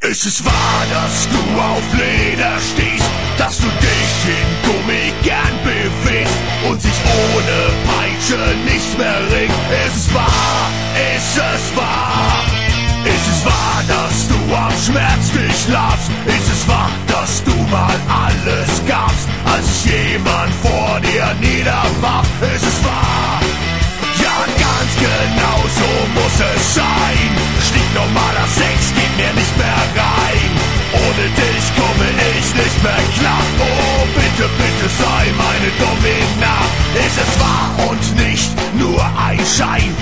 Ist es wahr, dass du auf Leder stehst, dass du dich in Gummi gern bewegst und sich ohne Peitsche nichts mehr regt? Ist es wahr? Ist es wahr? Ist es wahr, dass du am Schmerz dich labst? Ist es wahr, dass du mal alles gabst, als sich jemand vor dir niederwarf? Ist es wahr? Ja, ganz genau so muss es sein. Stinknormaler Sex geht mir nicht mehr rein. Ohne dich komme ich nicht mehr klar. Oh, bitte, bitte sei meine Domina. Ist es wahr und nicht nur ein Schein?